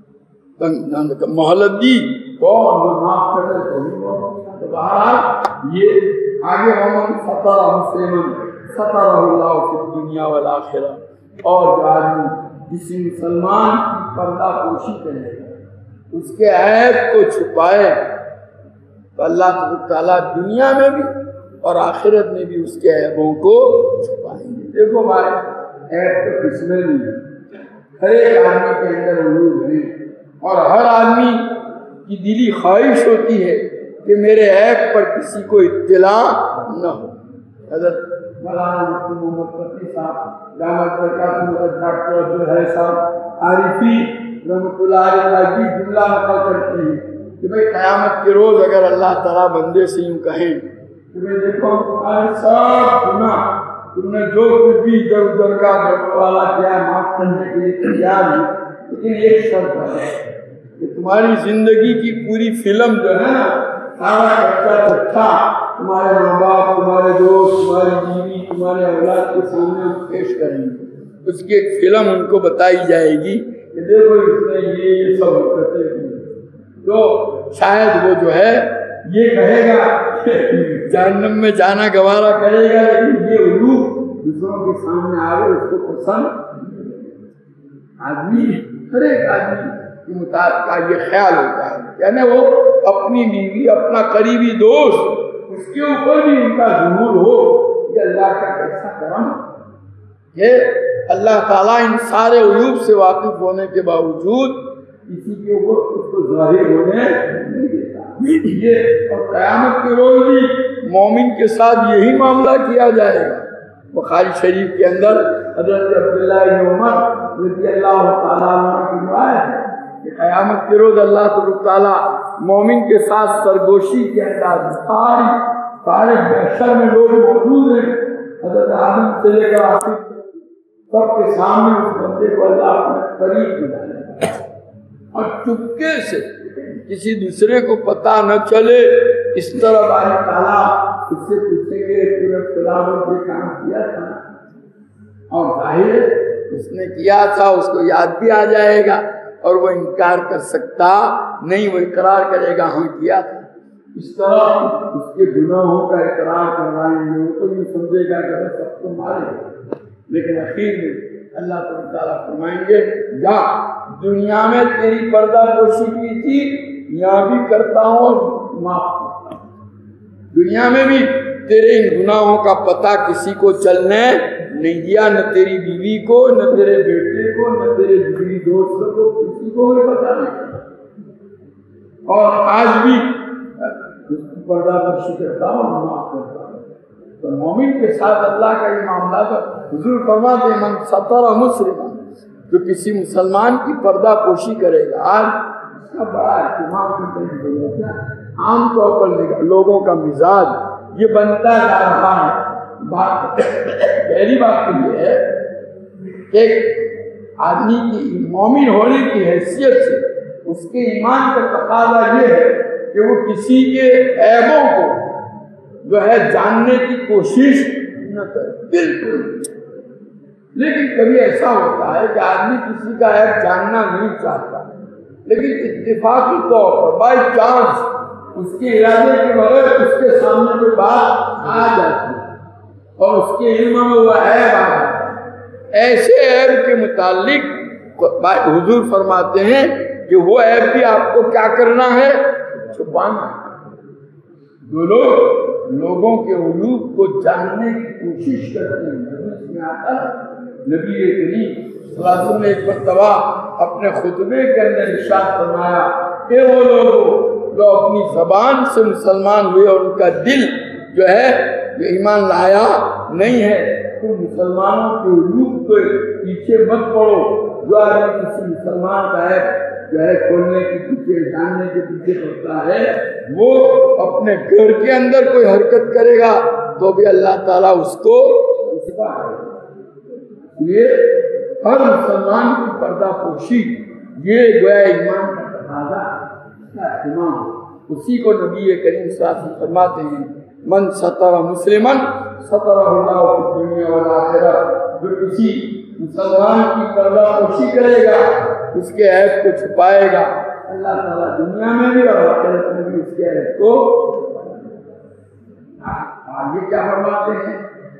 مہلت دی تو معاف کر دو تو بہرحال یہ آگے وَمَن سَتَرَ مُسْلِمًا سَتَرَهُ اللَّهُ فِي الدُّنْيَا وَالْآخِرَةِ، اور جو آدمی کسی مسلمان کی پردہ پوشی کرے اس کے عیب کو چھپائے تو اللہ تعالیٰ دنیا میں بھی اور آخرت میں بھی اس کے عیبوں کو چھپائیں گے۔ دیکھو بھائی، عیب تو کس میں نہیں ہے، ہر ایک آدمی کے اندر عیوب ہے، اور ہر آدمی کی دلی خواہش ہوتی ہے کہ میرے عیب پر کسی کو اطلاع نہ ہو۔ حضرت مولانا مفتی محمد فتح صاحب دامت برکاتہ ڈاکٹر جو ہے صاحب عارفی رحمۃ اللہ علیہ کی جملہ نقل کرتے ہیں کہ بھئی قیامت کے روز اگر اللہ تعالیٰ بندے سے یوں کہیں کہ بھئی دیکھو تمہارے سب گناہ تم نے جو کچھ بھی ادھر ادھر کا گڑبڑ والا کیا معاف کرنے کے لیے تیار ہے، لیکن ایک شرط ہے کہ تمہاری زندگی کی پوری فلم جو ہے نا، سارا کچا چٹھا تمہارے ماں باپ، تمہارے دوست، تمہاری بیوی، تمہارے اولاد کے سامنے پیش کریں گے، اس کی ایک فلم ان کو بتائی جائے گی کہ دیکھو اس نے یہ یہ سب حرکتیں کی، تو شاید وہ جو ہے یہ کہے گا جہنم میں جانا گوارا کرے گا، لیکن یہ علوم دوسروں کے سامنے آ رہے اس کو پسند آدمی، ہر ایک آدمی کے مطابق کا یہ خیال ہوتا ہے، یعنی وہ اپنی بیوی، اپنا قریبی دوست، اس کے اوپر بھی ان کا ظہور ہو کہ اللہ کا کیسا کرم کہ اللہ تعالیٰ ان سارے عیوب سے واقف ہونے کے باوجود کسی کے اوپر اس کو ظاہر ہونے نہیں دیتا۔ یہ اور قیامت کے روز بھی مومن کے ساتھ یہی معاملہ کیا جائے گا۔ بخاری شریف کے اندر حضرت عبداللہ بن عمر رضی اللہ تعالیٰ عنہ کی روایت ہے کہ قیامت کے روز اللہ تعالیٰ مومن کے ساتھ سرگوشی کے انداز ساری سارے محشر میں لوگ موجود ہیں، حضرت آدم سے لے کر آخر سب کے سامنے اس بندے کو اللہ اپنے قریب بلائے اور چپکے سے کسی دوسرے کو پتہ نہ چلے، اس طرح اللہ تعالیٰ اس سے پوچھیں گے کہ خدا نے یہ کام کیا تھا، اور ظاہر اس نے کیا تھا، اس کو یاد بھی آ جائے گا اور وہ انکار کر سکتا نہیں، وہ اقرار کرے گا ہاں کیا تھا۔ اس طرح اس کے گناہوں کا اقرار کروائیں گے، وہ تو نہیں سمجھے گا کہ میں سب کو مارے، لیکن اخیر میں اللہ تعالیٰ فرمائیں گے جا دنیا میں تیری پردہ پوشی کی تھی، یہاں بھی کرتا ہوں اور معاف کرتا ہوں۔ دنیا میں بھی تیرے ان گناہوں کا پتہ کسی کو چلنے نہیں دیا، نہ تیری بیوی کو، نہ تیرے بیٹے کو، نہ تیرے جگری دوست کو، کسی کو بھی پتہ نہیں، اور آج بھی پردہ پوشی کرتا ہوں اور معاف کرتا ہوں۔ تو مومن کے ساتھ اللہ کا یہ معاملہ تھا۔ حضور فرماتے ہیں من ستر مسلمان، جو کسی مسلمان کی پردہ پوشی کرے گا، آج کا بڑا اہتمام کرتے ہیں. عام طور پر لوگوں کا مزاج یہ بنتا جا رہا ہے. بات پہلی بات تو یہ ہے کہ ایک آدمی کی مومن ہونے کی حیثیت سے اس کے ایمان کا تقاضا یہ ہے کہ وہ کسی کے عیبوں کو جو ہے جاننے کی کوشش نہ کرے. بالکل. لیکن کبھی ایسا ہوتا ہے کہ آدمی کسی کا عیب جاننا نہیں چاہتا، لیکن اتفاقی طور پر بائی چانس اس کے ارادے کے بغیر اس کے سامنے کوئی بات آ جاتی ہے اور اس کے علم میں وہ عیب آ جاتا ہے. ایسے عیب کے متعلق حضور فرماتے ہیں کہ وہ عیب بھی آپ کو کیا کرنا ہے؟ چھپانا. جو لوگ لوگوں کے عیوب کو جاننے کی کوشش کرتے ہیں، حدیث میں آتا ہے نبی کریم صلی اللہ علیہ وسلم نے ایک مرتبہ اپنے خطبے کے اندر ارشاد فرمایا کہ وہ لوگ جو اپنی زبان سے مسلمان ہوئے اور ان کا دل جو ہے یہ ایمان لایا نہیں ہے، تو مسلمانوں کے عیوب کے پیچھے مت پڑو. جو آدمی کسی مسلمان کا ہے جو ہے کھولنے کے پیچھے جاننے کے پیچھے پڑتا ہے، وہ اپنے گھر کے اندر کوئی حرکت کرے گا تو بھی اللہ تعالیٰ اس کو یہ ہر مسلمان کی پردہ پوشی یہ گویا ایمان کا تقاضا کا اہتمام. اسی کو نبی کریم صلی اللہ علیہ وسلم فرماتے ہیں من ستر مسلمن سترہ اللہ فی الدنیا والآخرہ. جو کسی مسلمان کی پردہ پوشی کرے گا اس کے عیب کو چھپائے گا، اللہ تعالیٰ دنیا میں بھی اور آخرت میں بھی اس کے عیب کو. آگے کیا فرماتے ہیں؟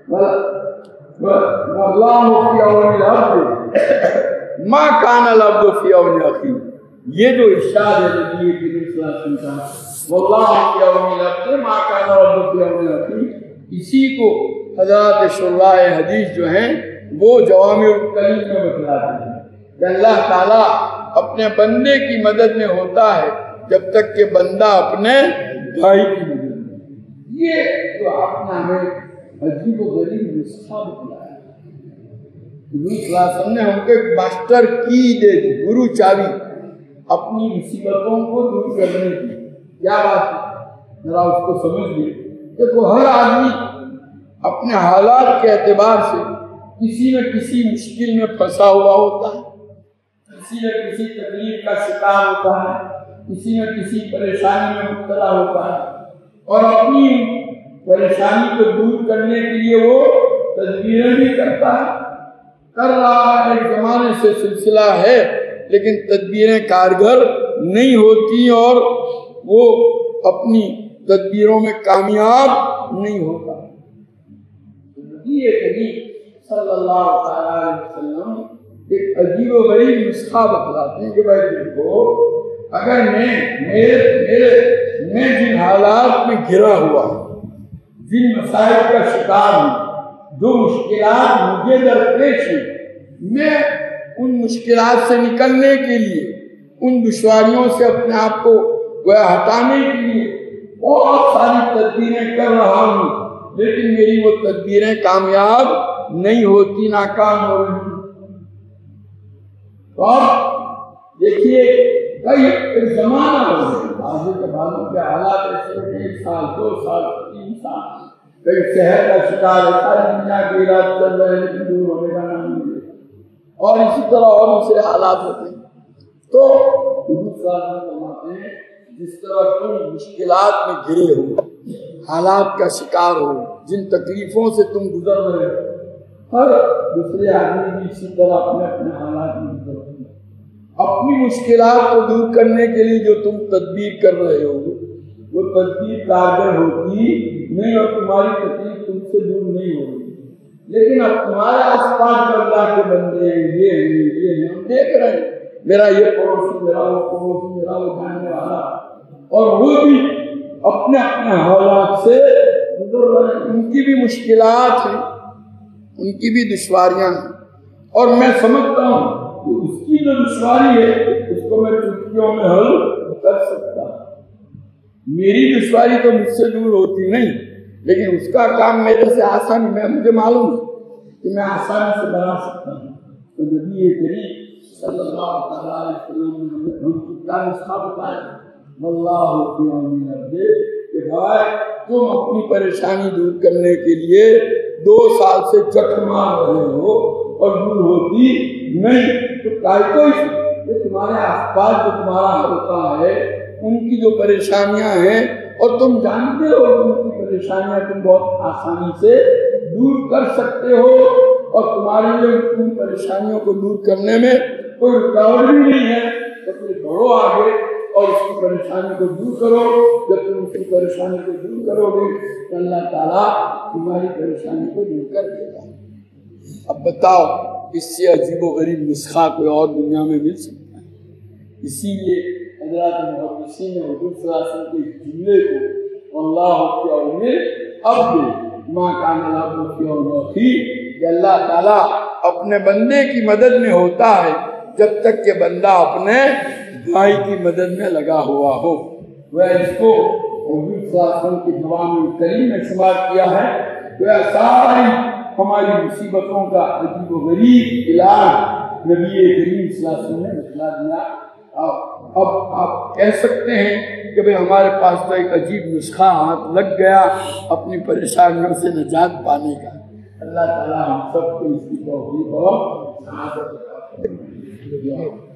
واللہ فی عون العبد ما کان العبد فی عون اخیہ. یہ جو ارشاد ہے نبی کریم صلی اللہ علیہ وسلم کا واللہ فی عون العبد ما کان العبد فی عون اخیہ، اسی کو حضرات شراح حدیث جو ہیں وہ جوامع الکلم میں بتلاتے ہیں کہ اللہ تعالیٰ اپنے بندے کی مدد میں ہوتا ہے جب تک کہ بندہ اپنے بھائی کی مدد میں. یہ جو آپ نے ہمیں عجیب و غریب نسخہ بتلایا ہے، حضور صلی اللہ علیہ وسلم نے ہم کو ایک ماسٹر کی دے دی، گرو چابی اپنی مصیبتوں کو دور کرنے کی. کیا بات ہے؟ ذرا اس کو سمجھ لیے. دیکھو ہر آدمی اپنے حالات کے اعتبار سے کسی نہ کسی مشکل میں پھنسا ہوا ہوتا ہے، کسی نہ کسی تکلیف کا شکار ہوتا ہے، کسی نہ کسی پریشانی میں مبتلا ہوتا ہے، اور اپنی پریشانی کو دور کرنے کے لیے وہ تدبیریں بھی کرتا ہے. کر رہا ہے، ایک زمانے سے سلسلہ ہے، لیکن تدبیریں کارگر نہیں ہوتی اور وہ اپنی تدبیروں میں کامیاب نہیں ہوتا. نبی کریم صلی اللہ علیہ وسلم ایک عجیب و غریب نسخہ بتلاتے ہیں کہ بھائی دیکھو، اگر میں میرے میرے میں جن حالات میں گھرا ہوا ہوں، جن مسائل کا شکار ہوں، جو مشکلات مجھے درپیش ہیں، میں ان مشکلات سے نکلنے کے لیے، ان دشواریوں سے اپنے آپ کو ہٹانے کے لیے بہت ساری تدبیریں کر رہا ہوں، لیکن میری وہ تدبیریں کامیاب نہیں ہوتی، ناکام ہو رہی. تو اب دیکھیے کئی ایک زمانہ ہو گیا، بعض کے بعضوں کے حالات ایسے ہیں، ایک سال دو سال تین سال کئی شہر کا شکار ہے، ساری دنیا کے علاج چل رہے ہیں لیکن دور ہونے کا نام نہیں ہے، اور اسی طرح اور دوسرے حالات ہوتے ہیں. تو حضور صلی اللہ علیہ وسلم فرماتے ہیں جس طرح تم مشکلات میں گھرے ہو، حالات کا شکار ہو، جن تکلیفوں سے تم گزر رہے ہو، ہر دوسرے آدمی بھی اسی طرح اپنے اپنے حالات میں گزر رہے ہیں. اپنی مشکلات کو دور کرنے کے لیے جو تم تدبیر کر رہے ہو وہ تدبیر کارگر ہوتی نہیں اور تمہاری تکلیف تم سے دور نہیں ہوگی. لیکن اب تمہارے آس پاس اللہ کے بندے ہیں، یہ ہیں یہ ہیں، ہم دیکھ رہے ہیں، میرا یہ پڑوسی، میرا وہ پڑوسی، میرا وہ جاننے والا، اور وہ بھی اپنے اپنے حالات سے گزر رہے ہیں. ان کی بھی مشکلات ہیں، ان کی بھی دشواریاں ہیں، اور میں سمجھتا ہوں کہ اس کی جو دشواری ہے اس کو میں چٹکیوں میں حل کر سکتا ہوں. میری دشواری تو مجھ سے دور ہوتی نہیں، لیکن اس کا کام میرے سے آسان، میں مجھے معلوم ہے کہ میں آسانی سے بنا سکتا ہوں. تو نبی کریم صلی اللہ تعالیٰ علیہ وسلم نے ہم کو کیا نسخہ بتایا واللہ فی عون العبد کہ بھائی تم اپنی پریشانی دور کرنے کے لیے دو سال سے چٹ مار رہے ہو اور دور ہوتی نہیں تو کائی کو یہ تمہارے آس پاس جو تمہارا ہوتا ہے ان کی جو پریشانیاں ہیں اور تم جانتے ہو ان کی پریشانیاں تم بہت آسانی سے دور کر سکتے ہو اور تمہاری ان پریشانیوں کو دور کرنے میں کوئی رکاوٹ بھی نہیں ہے تو پھر بڑھو آگے اور اس کی پریشانی کو دور کرو. جب تم اس کی پریشانی کو دور کرو گے تو اللہ تعالیٰ تمہاری پریشانی کو دور کر دے گا. اب بتاؤ اس سے عجیب و غریب نسخہ کوئی اور دنیا میں مل سکتا ہے؟ اسی لیے حضرات محدثین نے حضور صلی اللہ علیہ وسلم کے جملے کو اللہ فی عون العبد ما کان العبد فی عون اخیہ کہ اللہ تعالیٰ اپنے بندے کی مدد میں ہوتا ہے جب تک کہ بندہ اپنے بھائی کی مدد میں لگا ہوا ہو. وہ اس کو حضور صلی اللہ علیہ وسلم کے جوامع کلیم میں شمار کیا ہے. وہ ساری ہماری مصیبتوں کا عجیب و غریب علاج نبی کریم صلی اللہ علیہ وسلم نے بتلا دیا. اب آپ کہہ سکتے ہیں کہ بھئی ہمارے پاس تو ایک عجیب نسخہ ہاتھ لگ گیا اپنی پریشانیوں سے نجات پانے کا. اللہ تعالیٰ ہم سب کو اس کی توفیق اور سعادت عطا فرمائے.